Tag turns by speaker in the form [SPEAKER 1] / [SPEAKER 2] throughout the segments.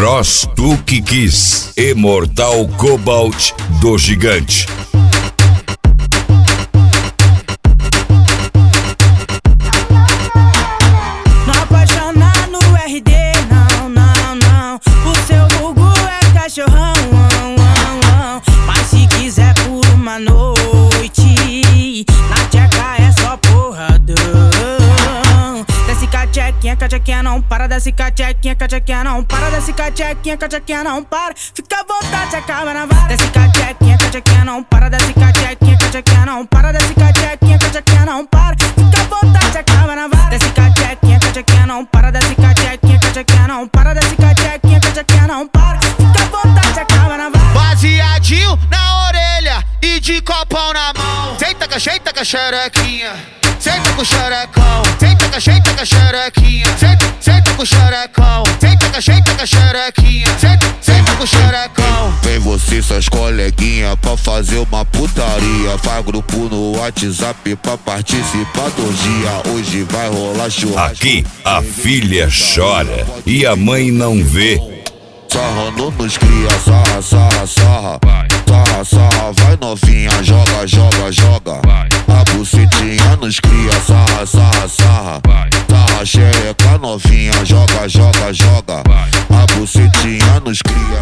[SPEAKER 1] Cross tu que quis e Mortal Cobalt do Gigante.
[SPEAKER 2] Não apaixonar no RD, não, não, não. O seu vulgo é cachorrão, mas se quiser por uma noite, na tcheca é só porradão. Desce cachequinha, cachequinha não para. Desce cachequinha, cachequinha não para. Desce cachequinha, cachequinha não para. Fica à vontade, acaba na vara. Desce cachequinha, cachequinha não para. Desce cachequinha, cachequinha não para. Desce cachequinha, cachequinha não para. Fica à vontade, acaba na vara. Desce cachequinha, cachequinha não para. Desce cachequinha, cachequinha não para. Desce cachequinha, cachequinha não para. Fica à vontade, acaba na vara.
[SPEAKER 3] Baseadinho na orelha e de copão na mão. Senta com a xerequinha, senta com o xerecão. Senta com a xerequinha, senta com o xerecão. Senta com a xerequinha, senta com o xerecão.
[SPEAKER 4] Vem você e suas coleguinhas pra fazer uma putaria. Faz grupo no WhatsApp pra participar do dia. Hoje vai rolar churrasco.
[SPEAKER 1] Aqui a filha chora e a mãe não vê.
[SPEAKER 4] Sarrando nos cria, sarra, sarra, sarra. Sarra, sarra, vai novinha, joga, joga, joga. A bucetinha nos cria, sarra, sarra, sarra. Sarra, xereca novinha, joga, joga, joga. A bucetinha nos cria.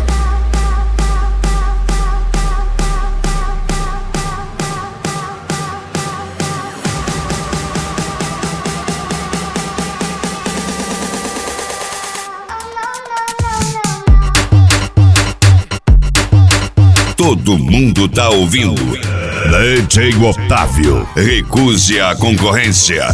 [SPEAKER 1] Todo mundo tá ouvindo. DJ Otávio, recuse a concorrência.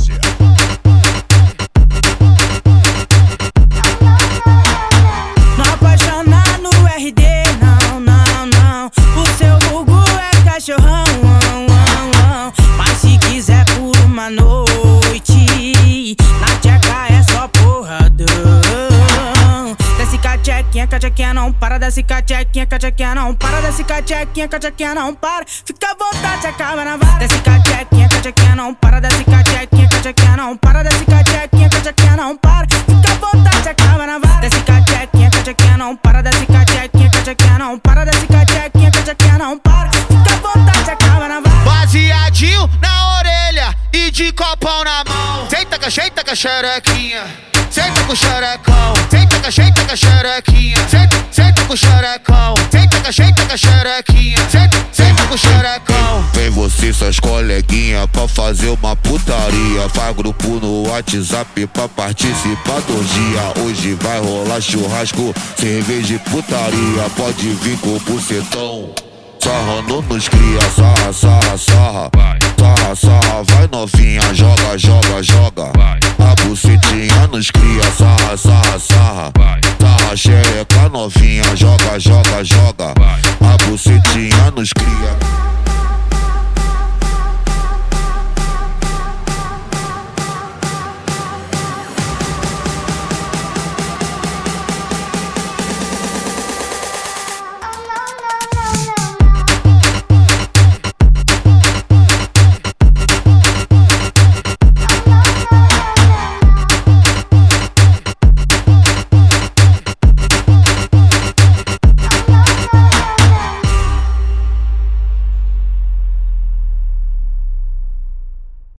[SPEAKER 2] Não apaixonar no RD, não, não, não. O seu vulgo é cachorrão, mas se quiser por uma noite, na tcheca é só porradão. Desce cachequinha, cachequinha não para. Desce cachequinha, cachequinha não para. Desce cachequinha, cachequinha não para. Fica à vontade, acaba na vara. Desce cachequinha, cachequinha não para. Desce cachequinha, cachequinha não para. Desce cachequinha, cachequinha não para. Fica à vontade, acaba na vara. Desce cachequinha, cachequinha não para. Desce cachequinha, cachequinha não para. Desce cachequinha, cachequinha não para. Fica à vontade, acaba na vara.
[SPEAKER 3] Baseadinho na orelha e de copão na mão. Senta com a xerequinha, senta com o xerecão. Senta com a xerequinha, senta com o xerecão. Senta com a xerequinha, senta com o xerecão.
[SPEAKER 4] Vem você e suas coleguinhas pra fazer uma putaria. Faz grupo no WhatsApp pra participar do dia. Hoje vai rolar churrasco, cerveja e putaria. Pode vir com o bucetão. Sarrando nos cria, sarra, sarra, sarra. Sarra, sarra, vai novinha, joga, joga, joga. A bucetinha nos cria, sarra, sarra, sarra. Sarra, xereca novinha, joga, joga, joga. A bucetinha nos cria.